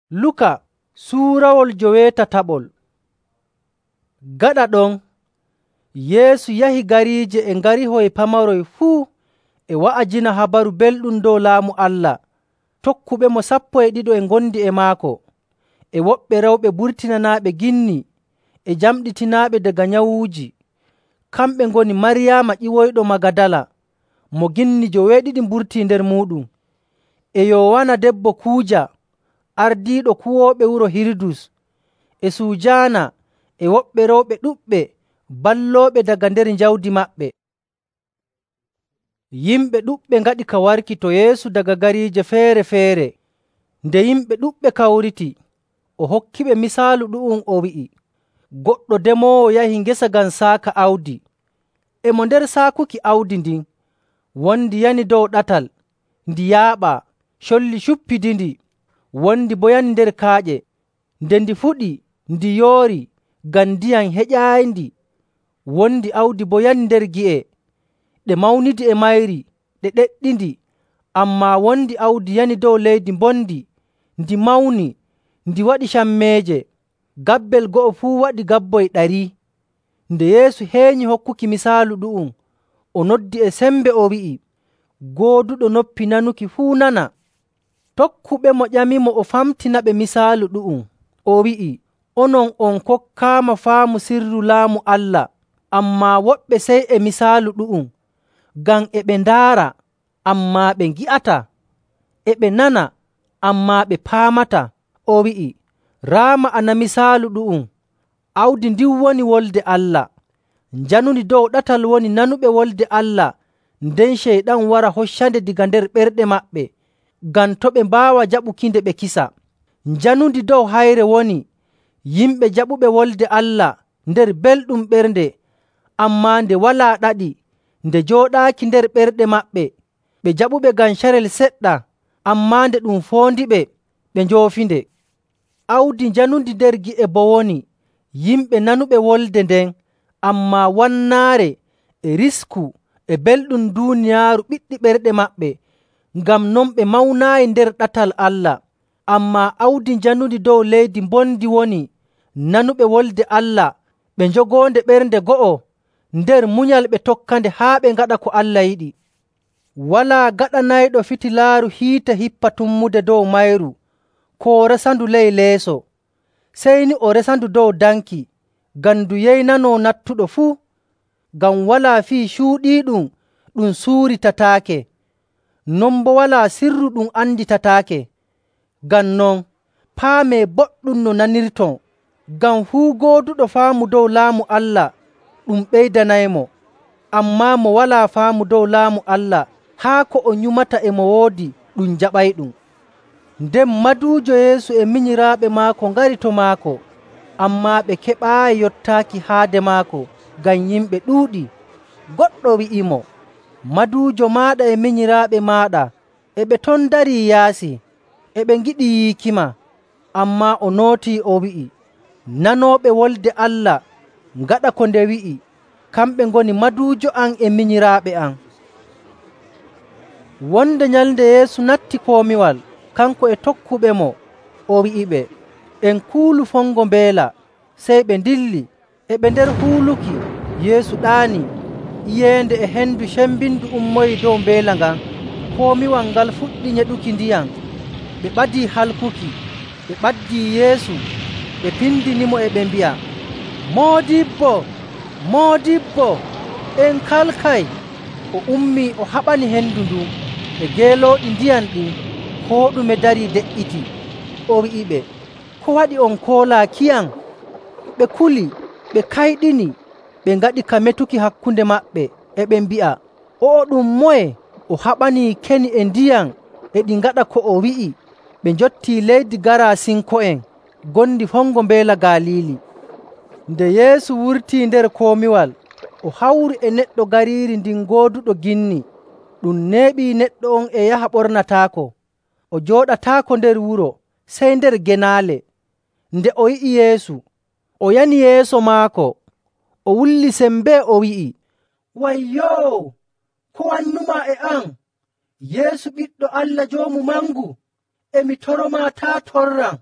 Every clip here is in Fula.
Luka suurawol 9. Gaɗa ɗon, Yeesu yahi gariije e ngarihoy pamaroy fuu e wa'ajina habaru belɗum dow Laamu Allah. Tokkuɓe mo 12 e ngondi e maako, e woɓɓe rewɓe burtinanaaɓe ginni e jamɗitinaaɓe daga nyawuuji. Kamɓe ngoni Maryaama ƴiwoyɗo Magadala, mo ginni 7 mburtii nder muuɗum, e Yowaana debbo Kuuja, ardiiɗo kuwooɓe wuro Hirdus, e Sujaana, e woɓɓe rewɓe ɗuɗɓe ballooɓe daga nder jawdi maɓɓe. Yimɓe ɗuɗɓe ngaɗi ka warki to Yeesu daga gariije feere‑feere. Nde yimɓe ɗuɗɓe kawriti, o hokkiɓe misaalu ɗu'um, o wi'i, goɗɗo demoowo yahi ngesa ngam saaka awdi. E mo nder saakuki awdi ndin, wondi yani dow ɗatal, ndi yaaɓaa, colli cuppidindi, wondi bo yani nder kaaƴe. Nde ndi fuɗi, ndi yoori ngam ndiyam heƴaayindi. Wondi awdi bo yani nder gi'e, ɗe mawnidi e mayri, ɗe ɗeɗɗindi. Ammaa wondi awdi yani dow leydi mbondi, ndi mawni, ndi waɗi cammeeje. Gabbel go'o fuu waɗi gabboy 100. Nde Yeesu heeñi hokkuki misaalu ɗu'um, o noddi e sembe, o wi'i, gooduɗo noppi nanuki fuu nana. Tokkuɓe mo ƴamimo o famtinaɓe misaalu ɗu'um. O wi'i, onon on kokkaama faamu sirru Laamu Allah, ammaa woɓɓe sey e misaalu ɗu'um, ngam e ɓe ndaara, ammaa ɓe ngi'ataa, e ɓe nana, ammaa ɓe paamataa. O wi'i, raa ma'ana misaalu ɗu'um. Awdi ndin woni wolde Allah. Njanundi dow ɗatal woni nanuɓe wolde Allah, nden Ceyɗan wara hoccande diga nder ɓerɗe maɓɓe, ngam to ɓe mbaawa jaɓukinde ɓe kisa. Njanundi dow hayre woni yimɓe jaɓuɓe wolde Allah nder belɗum ɓernde, ammaa nde walaa ɗaɗi, nde jooɗaaki nder ɓerɗe maɓɓe, ɓe jaɓuɓe ngam carel seɗɗa, ammaa nde ɗum foondiɓe, ɓe njoofinde. Awdi njanundi nder gi'e boo woni yimɓe nanuɓe wolde nden, ammaa wannaare e risku e belɗum duuniyaaru ɓiɗɗi ɓerɗe maɓɓe, ngam non ɓe mawnaayi nder ɗatal Allah. Ammaa awdi njanundi dow leydi mbondi woni nanuɓe wolde Allah, ɓe njogoonde ɓernde go'o, nder munyal ɓe tokkande haa ɓe ngaɗa ko Allah yiɗi. Walaa gaɗanayɗo fitilaaru hiite hippa tummude dow mayru, koo resandu ley leeso, sey ni o resandu dow danki, ngam ndu yeynanoo nattuɗo fuu. Ngam walaa fii cuuɗiiɗum ɗum suuritataake, non boo walaa sirru ɗum anditataake. Ngam non, paamee boɗɗum no nanirton, ngam fuu gooduɗo faamu dow Laamu Allah ɗum ɓeydanaymo. Ammaa mo walaa faamu dow Laamu Allah, haa ko o nyumata e mo woodi ɗum jaɓayɗum. Nden maduujo Yeesu e minyiraaɓe maako ngari to maako, ammaa ɓe keɓaayi yottaaki haade maako, ngam yimɓe ɗuuɗi. Goɗɗo wi'imo, maduujo maaɗa e minyiraaɓe maaɗa e ɓe ton darii yaasi, e ɓe ngiɗi yiiki ma. Ammaa o nootii, o wi'i, nanooɓe wolde Allah ngaɗa ko nde wi'i, kamɓe ngoni maduujo am e minyiraaɓe am. Wonde nyalnde Yeesu natti komiwal, kanko e tokkuɓe mo, o wi'iɓe, en kuulu fongo mbeela. Sey ɓe ndilli. E ɓe nder huuluki, Yeesu ɗaani. Iyeende e hendu cembindu ummoyi dow mbeela ngan. Komiwal ngal fuɗɗi nyeɗuki ndiyam. Ɓe ɓadii halkuki. Ɓe ɓaddii Yeesu, ɓe pindinimo, e ɓe mbi'a, Moodibbo, Moodibbo, en kalkay. O ummii, o haɓani hendu ndun, e geelooɗi ndiyam ɗin, koo ɗume darii de''iti. O wi'iɓe, ko waɗi on koolaakiyam? Ɓe kuli, ɓe kayɗini, ɓe ngaɗi ka metuki hakkunde maɓɓe, e ɓe mbi'a, o'o ɗum moye? O haɓanii keni e ndiyam e ɗi ngaɗa ko o wi'i. Ɓe njottii leydi Garasinko'en gondi fongo mbeela Galili. Nde Yeesu wurtii nder komiwal, o hawri e neɗɗo gariiri ndin gooduɗo ginni. Ɗum neeɓii neɗɗo on e yaha ɓornataako. O jooɗataako nder wuro, sey nder genaale. Nde o yi'i Yeesu, o yani yeeso maako, o wulli sembee, o wi'i, wayyoo, ko wannumaa e an, Yeesu ɓiɗɗo Allah Joomu Mangu? Emi toromaa taa torram.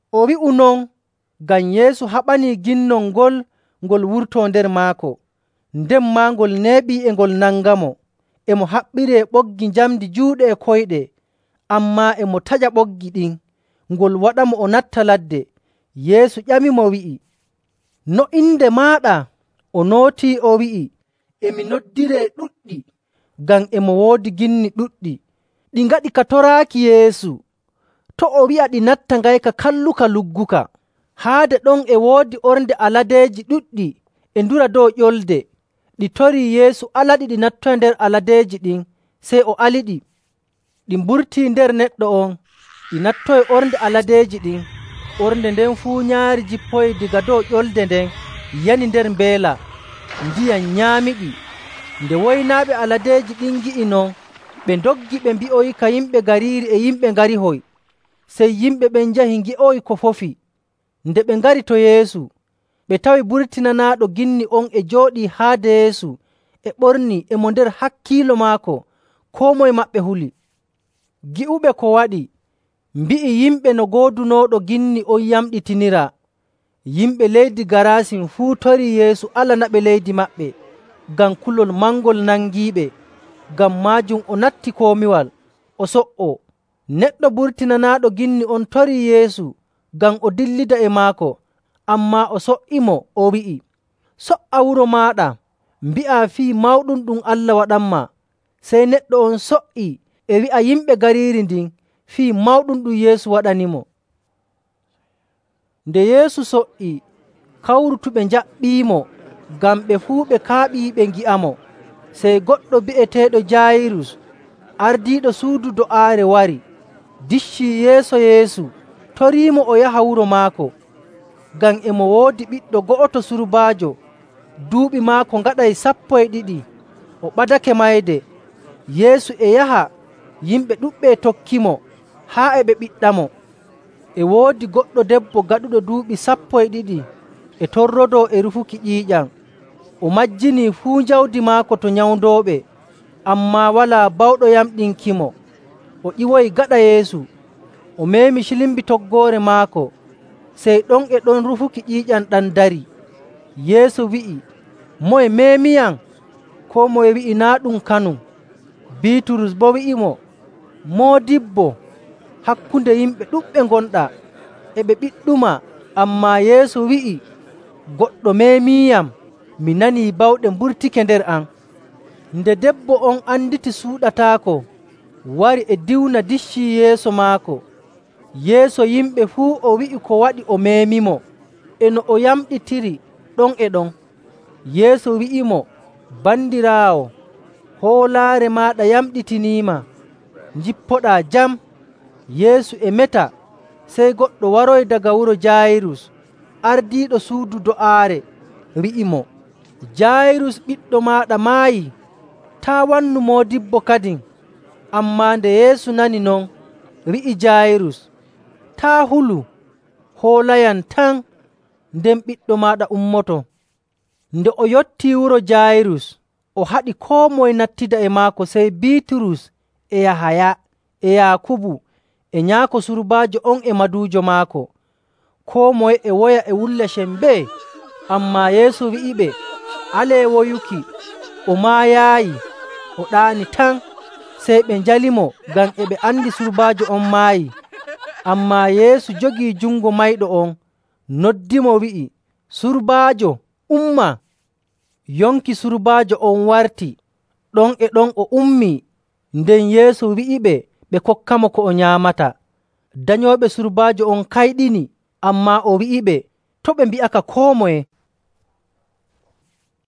O wi'u non ngam Yeesu haɓanii ginnol ngol wurtoo nder maako, nden maa ngol neeɓii e ngol nangamo. E mo haɓɓiree ɓoggi njamndi juuɗe e koyɗe, ammaa e mo taƴa ɓoggi ɗin, ngol waɗamo o natta ladde. Yeesu ƴamimo wi'i, no inde maaɗa? O nootii o wi'i, emi noddiree ɗuɗɗi, ngam emo woodi ginni ɗuɗɗi. Ɗi ngaɗi ka toraaki Yeesu. To o wi'a ɗi natta ngayka kalluka lugguka. Haade ɗon e woodi ornde aladeeji ɗuɗɗi e ndura dow ƴolde. Ɗi torii Yeesu alaɗi ɗi nattoya nder aladeeji ɗin, sey o aliɗi. Ɗi mburtii nder neɗɗo on, ɗi nattoyi ornde aladeeji ɗin. Ornde nden fuu nyaari jippoyi diga dow ƴolde nden yani nder mbeela, ndiyam nyaamiɗi. Nde woynaaɓe aladeeji ɗin ngi'i non, ɓe ndoggi ɓe mbi'oyi ka yimɓe gariiri e yimɓe ngarihoy. Sey yimɓe ɓen njahi ngi'oyi ko fofi. Nde ɓe ngari to Yeesu, ɓe tawi burtinanaaɗo ginni on e jooɗii haade Yeesu e ɓornii e mo nder hakkiilo maako, koo moye maɓɓe huli. Gi'uɓe ko waɗi, mbi'i yimɓe no goodunooɗo ginni on yamɗitinira. Yimɓe leydi Garasin fuu torii Yeesu alanaɓe leydi maɓɓe, ngam kulol mangol nangiiɓe. Ngam maajum o natti komiwal, o so''o. Neɗɗo burtinanaaɗo ginni on torii Yeesu ngam o dillida e maako, ammaa o so''imo, o wi'i, “So''a wuro maaɗa, mbi'aa fii mawɗum ɗum Allah waɗanma.” Sey neɗɗo on so''i e wi'a yimɓe gariiri ndin fii mawɗum ɗum Yeesu waɗanimo. Nde Yeesu so''i, kawrutuɓe njaɓɓiimo, ngam ɓe fuu ɓe kaaɓii ɓe ngi'amo. Sey goɗɗo bi'eteeɗo Jaayirus, ardiiɗo suudu do'aare wari, diccii yeeso Yeesu, toriimo o yaha wuro maako. Ngam e mo woodi ɓiɗɗo go'oto surbaajo, duuɓi maako ngaɗay 12. O ɓadake mayde. Yeesu e yaha, yimɓe ɗuɗɓe e tokkimo, haa e ɓe ɓiɗɗamo. E woodi goɗɗo debbo gaɗuɗo duuɓi 12 e torrodoo e rufuki ƴiiƴam. O majjinii fuu jawdi maako to nyawndooɓe, ammaa walaa bawɗo yamɗinkimo. O ƴiwoyi gaɗa Yeesu, o meemi cilimbi toggoore maako, sey ɗon e ɗon rufuki ƴiiƴam ɗam dari. Yeesu wi'i, “Moye meemiyam?” Koo moye wi'i, “Naa ɗum kanum.” Biiturus boo wi'imo, “Moodibbo, hakkunde yimɓe ɗuɗɓe ngonɗaa, e ɓe ɓiɗɗuma.” Ammaa Yeesu wi'i, “Goɗɗo meemiyam, mi nanii bawɗe mburtike nder am.” Nde debbo on anditi suuɗataako, wari e diwna diccii yeeso maako. Yeeso yimɓe fuu o wi'i ko waɗi o meemimo, e no o yamɗitiri ɗon e ɗon. Yeesu wi'imo, “Bandiraawo, hoolaare maaɗa yamɗitiniima. Njippoɗaa jam.” Yeesu e meta, sey goɗɗo waroyi daga wuro Jaayirus, ardiiɗo suudu do'aare, wi'imo, “Jaayirus, ɓiɗɗo maaɗa maayii. Taa wannu moodibbo kadin.” Ammaa nde Yeesu nani non, wi'i Jaayirus, “Taa hulu, hoolayam tan, nden ɓiɗɗo maaɗa ummoto.” Nde o yottii wuro Jaayirus, o haɗi koo moye nattida e maako sey Biiturus e Yahaya e Yaakubu e nyaako surbaajo on e maduujo maako. Koo moye e woya e wulla sembee. Ammaa Yeesu wi'iɓe, “Alee woyuki, o maayaayi, o ɗaani tan.” Sey ɓe njalimo ngam e ɓe andi surbaajo on maayi. Ammaa Yeesu jogii jungo mayɗo on, noddimo wi'i, “Surbaajo, umma!” Yonki surbaajo on warti. Ɗon e ɗon o ummii. Nden Yeesu wi'iɓe ɓe kokkamo ko o nyaamata. Danyooɓe surbaajo on kayɗini, ammaa o wi'iɓe to ɓe mbi'aka koo moye.